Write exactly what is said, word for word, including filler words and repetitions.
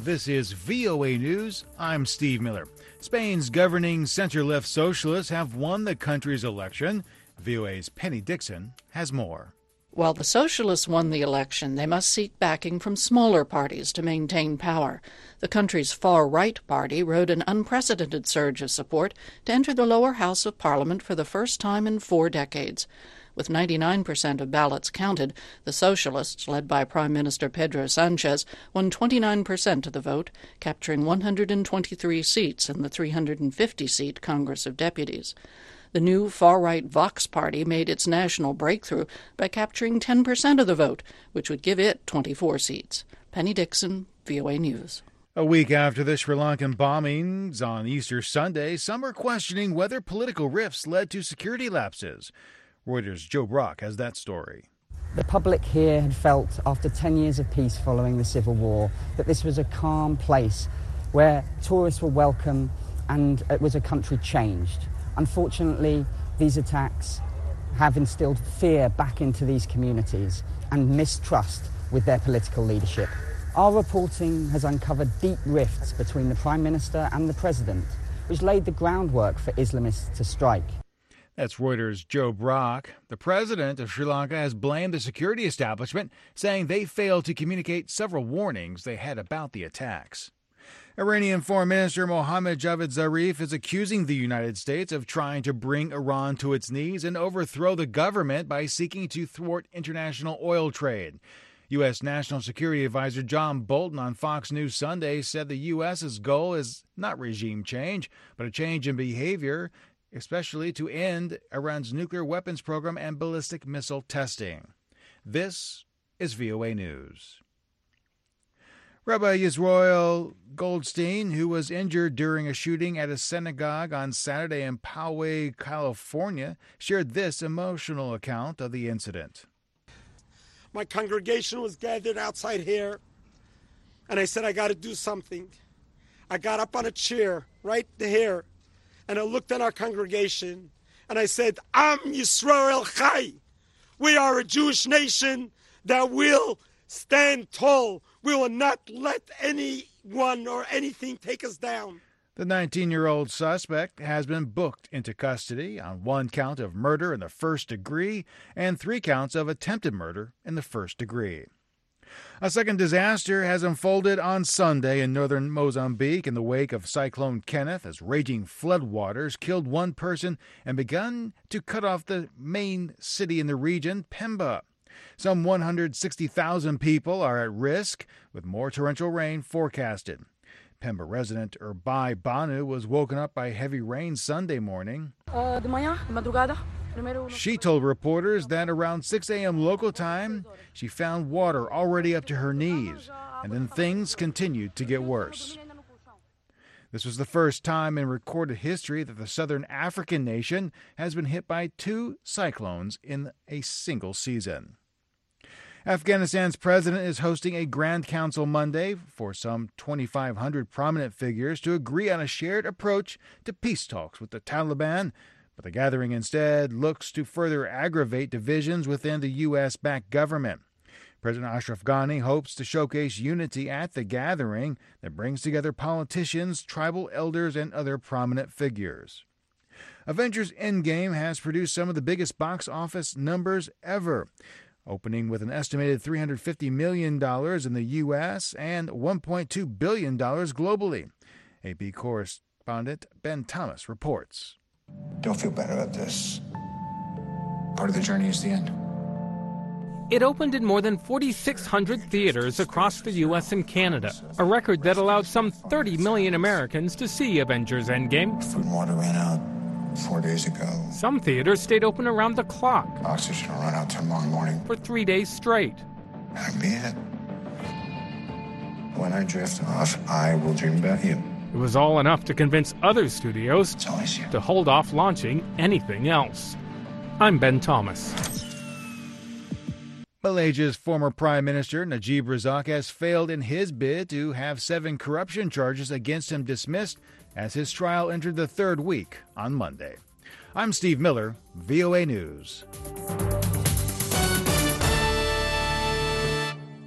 This is V O A News. I'm Steve Miller. Spain's governing center-left socialists have won the country's election. V O A's Penny Dixon has more. While the socialists won the election, they must seek backing from smaller parties to maintain power. The country's far-right party rode an unprecedented surge of support to enter the lower house of parliament for the first time in four decades. With ninety-nine percent of ballots counted, the socialists, led by Prime Minister Pedro Sanchez, won twenty-nine percent of the vote, capturing one hundred twenty-three seats in the three hundred fifty seat Congress of Deputies. The new far-right Vox party made its national breakthrough by capturing ten percent of the vote, which would give it twenty-four seats. Penny Dixon, V O A News. A week after the Sri Lankan bombings on Easter Sunday, some are questioning whether political rifts led to security lapses. Reuters' Joe Brock has that story. The public here had felt, after ten years of peace following the civil war, that this was a calm place where tourists were welcome and it was a country changed. Unfortunately, these attacks have instilled fear back into these communities and mistrust with their political leadership. Our reporting has uncovered deep rifts between the Prime Minister and the President, which laid the groundwork for Islamists to strike. That's Reuters' Joe Brock. The president of Sri Lanka has blamed the security establishment, saying they failed to communicate several warnings they had about the attacks. Iranian Foreign Minister Mohammad Javad Zarif is accusing the United States of trying to bring Iran to its knees and overthrow the government by seeking to thwart international oil trade. U S. National Security Advisor John Bolton on Fox News Sunday said the U S.'s goal is not regime change, but a change in behavior, especially to end Iran's nuclear weapons program and ballistic missile testing. This is V O A News. Rabbi Yisroel Goldstein, who was injured during a shooting at a synagogue on Saturday in Poway, California, shared this emotional account of the incident. My congregation was gathered outside here, and I said, I got to do something. I got up on a chair right here, and I looked at our congregation, and I said, Am Yisrael Chai. We are a Jewish nation that will stand tall. We will not let anyone or anything take us down. The nineteen-year-old suspect has been booked into custody on one count of murder in the first degree and three counts of attempted murder in the first degree. A second disaster has unfolded on Sunday in northern Mozambique in the wake of Cyclone Kenneth as raging floodwaters killed one person and begun to cut off the main city in the region, Pemba. Some one hundred sixty thousand people are at risk, with more torrential rain forecasted. Pemba resident Urbai Banu was woken up by heavy rain Sunday morning. She told reporters that around six a.m. local time, she found water already up to her knees, and then things continued to get worse. This was the first time in recorded history that the southern African nation has been hit by two cyclones in a single season. Afghanistan's president is hosting a Grand Council Monday for some twenty-five hundred prominent figures to agree on a shared approach to peace talks with the Taliban, but the gathering instead looks to further aggravate divisions within the U S-backed government. President Ashraf Ghani hopes to showcase unity at the gathering that brings together politicians, tribal elders, and other prominent figures. Avengers Endgame has produced some of the biggest box office numbers ever, opening with an estimated three hundred fifty million dollars in the U S and one point two billion dollars globally. A B correspondent Ben Thomas reports. Don't feel bad about this. Part of the journey is the end. It opened in more than forty-six hundred theaters across the U S and Canada, a record that allowed some thirty million Americans to see Avengers Endgame. Food and water ran out four days ago. Some theaters stayed open around the clock. Oxygen will run out tomorrow morning. For three days straight. That'll be it. When I drift off, I will dream about you. It was all enough to convince other studios you. to hold off launching anything else. I'm Ben Thomas. Malaysia's former Prime Minister Najib Razak has failed in his bid to have seven corruption charges against him dismissed as his trial entered the third week on Monday. I'm Steve Miller, V O A News.